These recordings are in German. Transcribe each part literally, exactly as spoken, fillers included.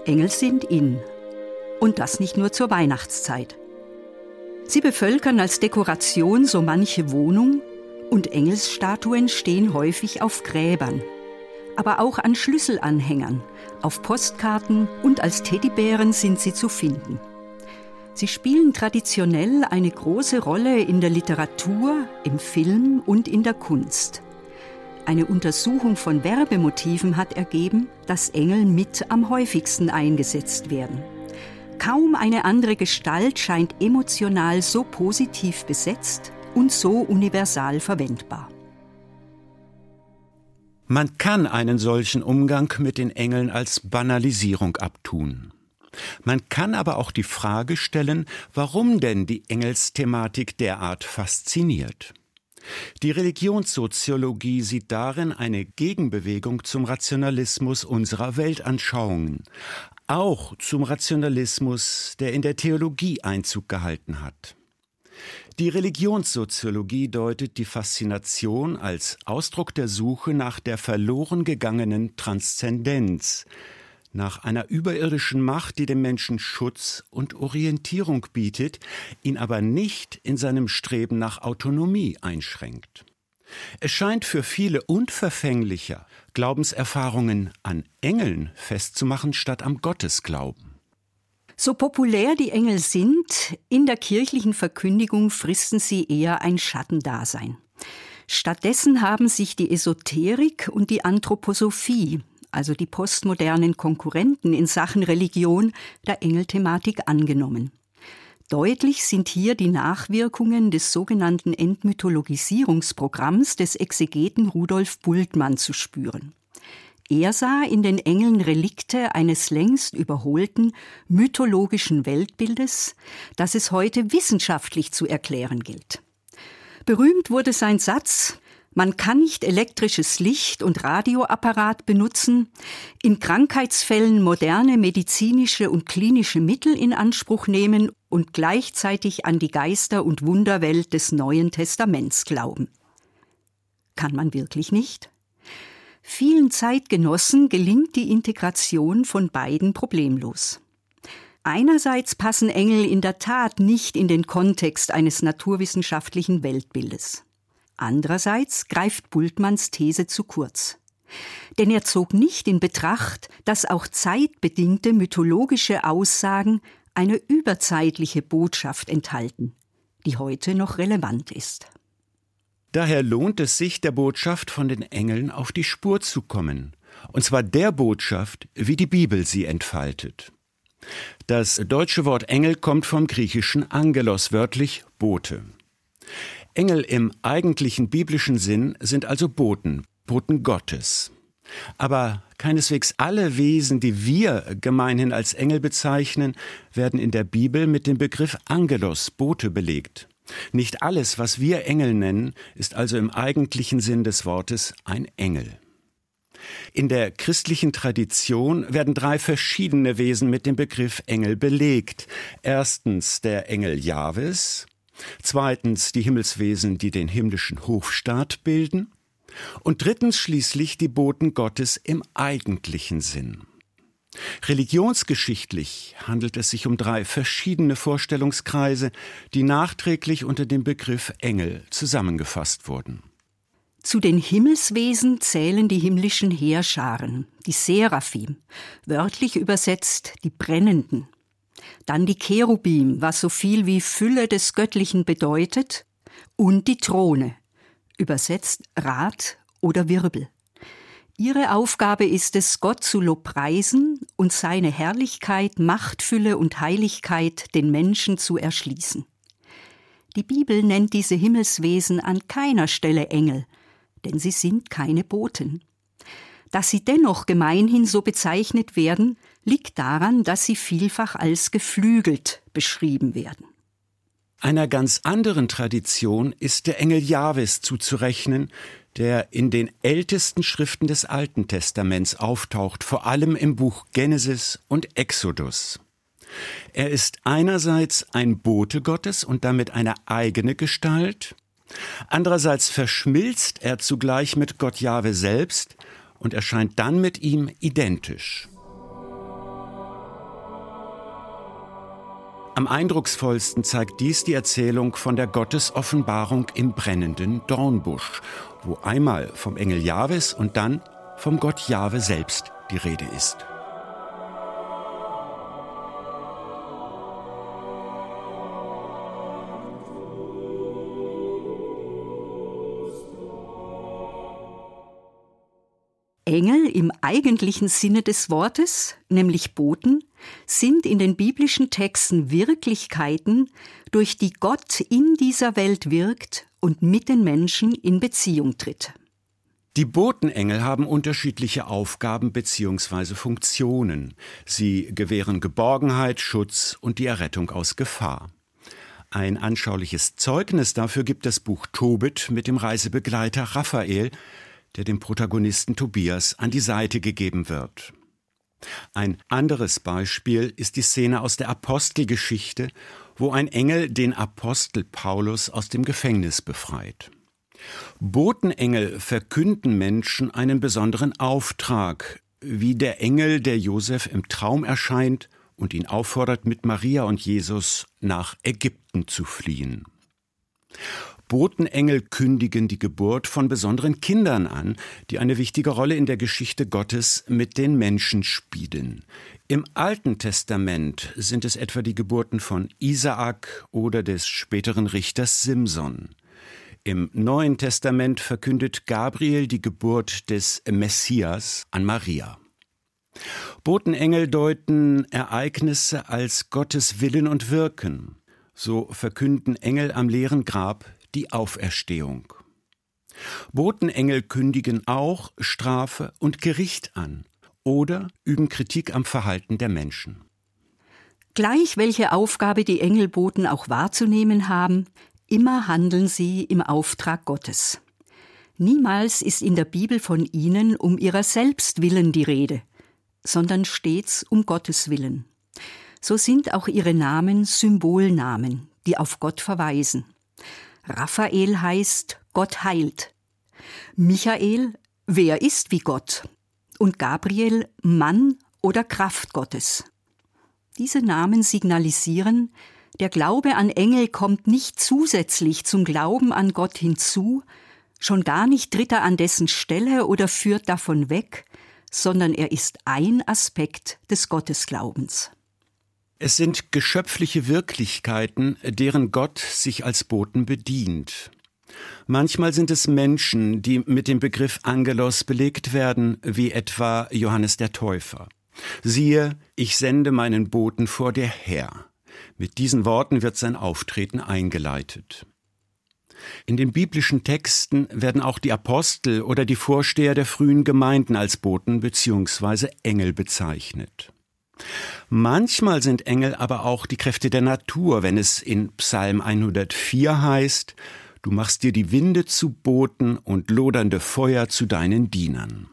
Engel sind in. Und das nicht nur zur Weihnachtszeit. Sie bevölkern als Dekoration so manche Wohnung und Engelsstatuen stehen häufig auf Gräbern. Aber auch an Schlüsselanhängern, auf Postkarten und als Teddybären sind sie zu finden. Sie spielen traditionell eine große Rolle in der Literatur, im Film und in der Kunst. Eine Untersuchung von Werbemotiven hat ergeben, dass Engel mit am häufigsten eingesetzt werden. Kaum eine andere Gestalt scheint emotional so positiv besetzt und so universal verwendbar. Man kann einen solchen Umgang mit den Engeln als Banalisierung abtun. Man kann aber auch die Frage stellen, warum denn die Engelsthematik derart fasziniert. Die Religionssoziologie sieht darin eine Gegenbewegung zum Rationalismus unserer Weltanschauungen, auch zum Rationalismus, der in der Theologie Einzug gehalten hat. Die Religionssoziologie deutet die Faszination als Ausdruck der Suche nach der verloren gegangenen Transzendenz, nach einer überirdischen Macht, die dem Menschen Schutz und Orientierung bietet, ihn aber nicht in seinem Streben nach Autonomie einschränkt. Es scheint für viele unverfänglicher, Glaubenserfahrungen an Engeln festzumachen, statt am Gottesglauben. So populär die Engel sind, in der kirchlichen Verkündigung fristen sie eher ein Schattendasein. Stattdessen haben sich die Esoterik und die Anthroposophie, also die postmodernen Konkurrenten in Sachen Religion, der Engelthematik angenommen. Deutlich sind hier die Nachwirkungen des sogenannten Entmythologisierungsprogramms des Exegeten Rudolf Bultmann zu spüren. Er sah in den Engeln Relikte eines längst überholten mythologischen Weltbildes, das es heute wissenschaftlich zu erklären gilt. Berühmt wurde sein Satz: Man kann nicht elektrisches Licht und Radioapparat benutzen, in Krankheitsfällen moderne medizinische und klinische Mittel in Anspruch nehmen und gleichzeitig an die Geister- und Wunderwelt des Neuen Testaments glauben. Kann man wirklich nicht? Vielen Zeitgenossen gelingt die Integration von beiden problemlos. Einerseits passen Engel in der Tat nicht in den Kontext eines naturwissenschaftlichen Weltbildes. Andererseits greift Bultmanns These zu kurz. Denn er zog nicht in Betracht, dass auch zeitbedingte mythologische Aussagen eine überzeitliche Botschaft enthalten, die heute noch relevant ist. Daher lohnt es sich, der Botschaft von den Engeln auf die Spur zu kommen. Und zwar der Botschaft, wie die Bibel sie entfaltet. Das deutsche Wort Engel kommt vom griechischen Angelos, wörtlich Bote. Engel im eigentlichen biblischen Sinn sind also Boten, Boten Gottes. Aber keineswegs alle Wesen, die wir gemeinhin als Engel bezeichnen, werden in der Bibel mit dem Begriff Angelos, Bote, belegt. Nicht alles, was wir Engel nennen, ist also im eigentlichen Sinn des Wortes ein Engel. In der christlichen Tradition werden drei verschiedene Wesen mit dem Begriff Engel belegt. Erstens der Engel Jahwes, zweitens die Himmelswesen, die den himmlischen Hofstaat bilden, und drittens schließlich die Boten Gottes im eigentlichen Sinn. Religionsgeschichtlich handelt es sich um drei verschiedene Vorstellungskreise, die nachträglich unter dem Begriff Engel zusammengefasst wurden. Zu den Himmelswesen zählen die himmlischen Heerscharen, die Seraphim, wörtlich übersetzt die Brennenden. Dann die Cherubim, was so viel wie Fülle des Göttlichen bedeutet, und die Throne, übersetzt Rat oder Wirbel. Ihre Aufgabe ist es, Gott zu lobpreisen und seine Herrlichkeit, Machtfülle und Heiligkeit den Menschen zu erschließen. Die Bibel nennt diese Himmelswesen an keiner Stelle Engel, denn sie sind keine Boten. Dass sie dennoch gemeinhin so bezeichnet werden, liegt daran, dass sie vielfach als geflügelt beschrieben werden. Einer ganz anderen Tradition ist der Engel Jahwes zuzurechnen, der in den ältesten Schriften des Alten Testaments auftaucht, vor allem im Buch Genesis und Exodus. Er ist einerseits ein Bote Gottes und damit eine eigene Gestalt, andererseits verschmilzt er zugleich mit Gott Jahwe selbst und erscheint dann mit ihm identisch. Am eindrucksvollsten zeigt dies die Erzählung von der Gottesoffenbarung im brennenden Dornbusch, wo einmal vom Engel Jahwes und dann vom Gott Jahwe selbst die Rede ist. Engel im eigentlichen Sinne des Wortes, nämlich Boten, sind in den biblischen Texten Wirklichkeiten, durch die Gott in dieser Welt wirkt und mit den Menschen in Beziehung tritt. Die Botenengel haben unterschiedliche Aufgaben bzw. Funktionen. Sie gewähren Geborgenheit, Schutz und die Errettung aus Gefahr. Ein anschauliches Zeugnis dafür gibt das Buch Tobit mit dem Reisebegleiter Raphael, der dem Protagonisten Tobias an die Seite gegeben wird. Ein anderes Beispiel ist die Szene aus der Apostelgeschichte, wo ein Engel den Apostel Paulus aus dem Gefängnis befreit. Botenengel verkünden Menschen einen besonderen Auftrag, wie der Engel, der Josef im Traum erscheint und ihn auffordert, mit Maria und Jesus nach Ägypten zu fliehen. Botenengel kündigen die Geburt von besonderen Kindern an, die eine wichtige Rolle in der Geschichte Gottes mit den Menschen spielen. Im Alten Testament sind es etwa die Geburten von Isaak oder des späteren Richters Simson. Im Neuen Testament verkündet Gabriel die Geburt des Messias an Maria. Botenengel deuten Ereignisse als Gottes Willen und Wirken. So verkünden Engel am leeren Grab die Auferstehung. Botenengel kündigen auch Strafe und Gericht an oder üben Kritik am Verhalten der Menschen. Gleich welche Aufgabe die Engelboten auch wahrzunehmen haben, immer handeln sie im Auftrag Gottes. Niemals ist in der Bibel von ihnen um ihrer selbst willen die Rede, sondern stets um Gottes Willen. So sind auch ihre Namen Symbolnamen, die auf Gott verweisen. Raphael heißt Gott heilt. Michael, wer ist wie Gott? Und Gabriel, Mann oder Kraft Gottes. Diese Namen signalisieren, der Glaube an Engel kommt nicht zusätzlich zum Glauben an Gott hinzu, schon gar nicht tritt er an dessen Stelle oder führt davon weg, sondern er ist ein Aspekt des Gottesglaubens. Es sind geschöpfliche Wirklichkeiten, deren Gott sich als Boten bedient. Manchmal sind es Menschen, die mit dem Begriff Angelos belegt werden, wie etwa Johannes der Täufer. Siehe, ich sende meinen Boten vor dir her. Mit diesen Worten wird sein Auftreten eingeleitet. In den biblischen Texten werden auch die Apostel oder die Vorsteher der frühen Gemeinden als Boten bzw. Engel bezeichnet. Manchmal sind Engel aber auch die Kräfte der Natur, wenn es in Psalm hundertvier heißt, du machst dir die Winde zu Boten und lodernde Feuer zu deinen Dienern.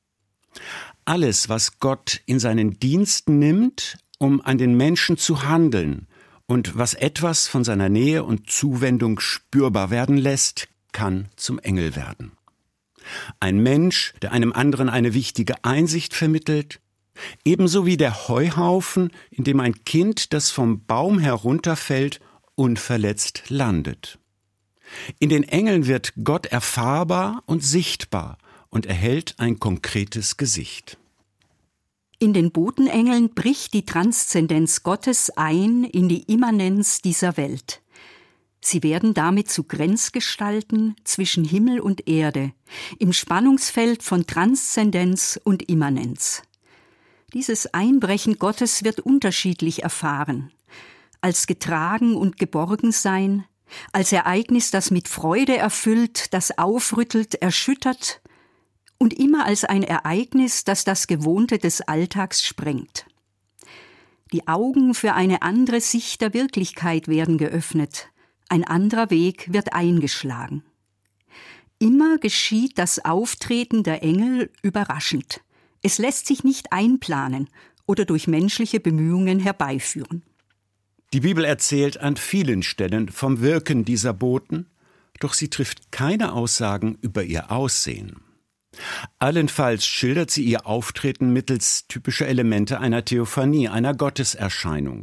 Alles, was Gott in seinen Dienst nimmt, um an den Menschen zu handeln und was etwas von seiner Nähe und Zuwendung spürbar werden lässt, kann zum Engel werden. Ein Mensch, der einem anderen eine wichtige Einsicht vermittelt, ebenso wie der Heuhaufen, in dem ein Kind, das vom Baum herunterfällt, unverletzt landet. In den Engeln wird Gott erfahrbar und sichtbar und erhält ein konkretes Gesicht. In den Botenengeln bricht die Transzendenz Gottes ein in die Immanenz dieser Welt. Sie werden damit zu Grenzgestalten zwischen Himmel und Erde, im Spannungsfeld von Transzendenz und Immanenz. Dieses Einbrechen Gottes wird unterschiedlich erfahren. Als getragen und geborgen sein, als Ereignis, das mit Freude erfüllt, das aufrüttelt, erschüttert und immer als ein Ereignis, das das Gewohnte des Alltags sprengt. Die Augen für eine andere Sicht der Wirklichkeit werden geöffnet, ein anderer Weg wird eingeschlagen. Immer geschieht das Auftreten der Engel überraschend. Es lässt sich nicht einplanen oder durch menschliche Bemühungen herbeiführen. Die Bibel erzählt an vielen Stellen vom Wirken dieser Boten, doch sie trifft keine Aussagen über ihr Aussehen. Allenfalls schildert sie ihr Auftreten mittels typischer Elemente einer Theophanie, einer Gotteserscheinung.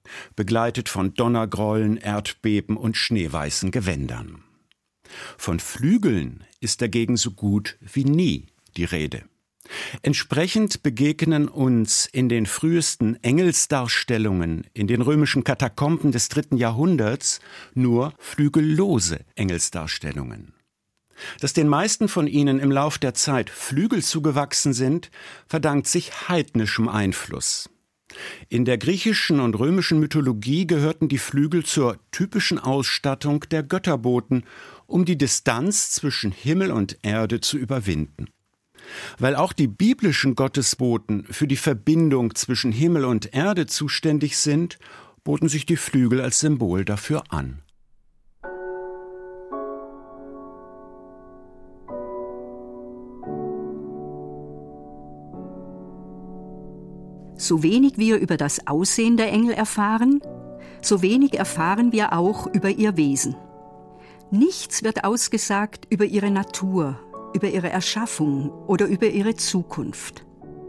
begleitet von Donnergrollen, Erdbeben und schneeweißen Gewändern. Von Flügeln ist dagegen so gut wie nie die Rede. Entsprechend begegnen uns in den frühesten Engelsdarstellungen in den römischen Katakomben des dritten Jahrhunderts nur flügellose Engelsdarstellungen. Dass den meisten von ihnen im Lauf der Zeit Flügel zugewachsen sind, verdankt sich heidnischem Einfluss. In der griechischen und römischen Mythologie gehörten die Flügel zur typischen Ausstattung der Götterboten, um die Distanz zwischen Himmel und Erde zu überwinden. Weil auch die biblischen Gottesboten für die Verbindung zwischen Himmel und Erde zuständig sind, boten sich die Flügel als Symbol dafür an. So wenig wir über das Aussehen der Engel erfahren, so wenig erfahren wir auch über ihr Wesen. Nichts wird ausgesagt über ihre Natur, über ihre Erschaffung oder über ihre Zukunft.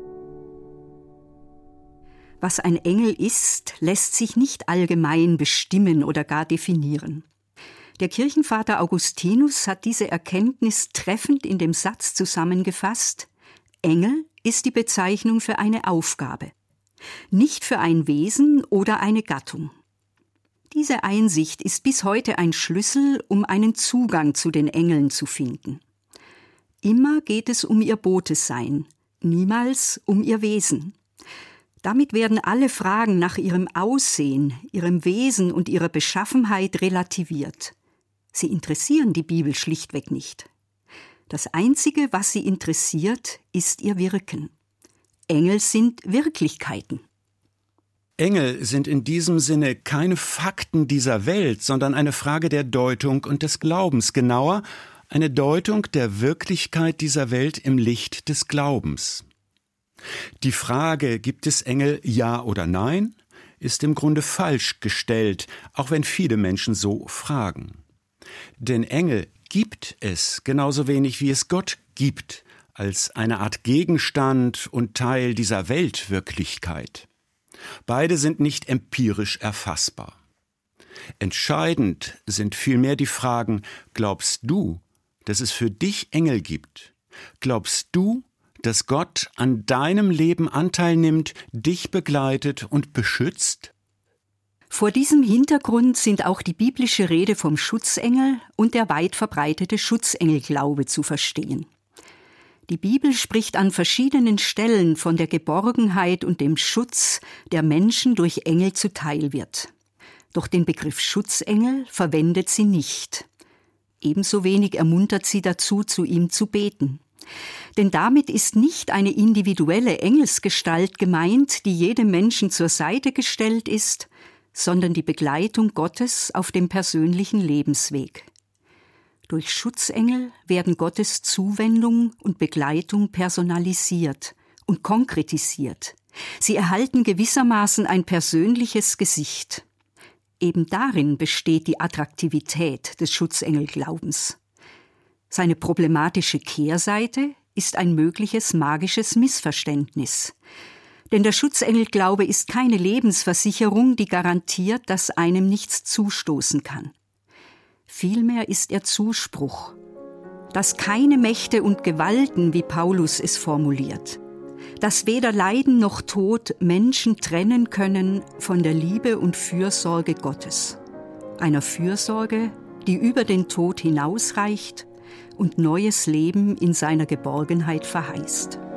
Was ein Engel ist, lässt sich nicht allgemein bestimmen oder gar definieren. Der Kirchenvater Augustinus hat diese Erkenntnis treffend in dem Satz zusammengefasst: Engel ist die Bezeichnung für eine Aufgabe, nicht für ein Wesen oder eine Gattung. Diese Einsicht ist bis heute ein Schlüssel, um einen Zugang zu den Engeln zu finden. Immer geht es um ihr Botesein, niemals um ihr Wesen. Damit werden alle Fragen nach ihrem Aussehen, ihrem Wesen und ihrer Beschaffenheit relativiert. Sie interessieren die Bibel schlichtweg nicht. Das Einzige, was sie interessiert, ist ihr Wirken. Engel sind Wirklichkeiten. Engel sind in diesem Sinne keine Fakten dieser Welt, sondern eine Frage der Deutung und des Glaubens, genauer eine Deutung der Wirklichkeit dieser Welt im Licht des Glaubens. Die Frage, gibt es Engel, ja oder nein, ist im Grunde falsch gestellt, auch wenn viele Menschen so fragen. Denn Engel gibt es genauso wenig, wie es Gott gibt, als eine Art Gegenstand und Teil dieser Weltwirklichkeit. Beide sind nicht empirisch erfassbar. Entscheidend sind vielmehr die Fragen: Glaubst du, dass es für dich Engel gibt? Glaubst du, dass Gott an deinem Leben Anteil nimmt, dich begleitet und beschützt? Vor diesem Hintergrund sind auch die biblische Rede vom Schutzengel und der weit verbreitete Schutzengelglaube zu verstehen. Die Bibel spricht an verschiedenen Stellen von der Geborgenheit und dem Schutz, der Menschen durch Engel zuteil wird. Doch den Begriff Schutzengel verwendet sie nicht. Ebenso wenig ermuntert sie dazu, zu ihm zu beten. Denn damit ist nicht eine individuelle Engelsgestalt gemeint, die jedem Menschen zur Seite gestellt ist, sondern die Begleitung Gottes auf dem persönlichen Lebensweg. Durch Schutzengel werden Gottes Zuwendung und Begleitung personalisiert und konkretisiert. Sie erhalten gewissermaßen ein persönliches Gesicht. Eben darin besteht die Attraktivität des Schutzengelglaubens. Seine problematische Kehrseite ist ein mögliches magisches Missverständnis. Denn der Schutzengelglaube ist keine Lebensversicherung, die garantiert, dass einem nichts zustoßen kann. Vielmehr ist er Zuspruch, dass keine Mächte und Gewalten, wie Paulus es formuliert, dass weder Leiden noch Tod Menschen trennen können von der Liebe und Fürsorge Gottes. Einer Fürsorge, die über den Tod hinausreicht und neues Leben in seiner Geborgenheit verheißt.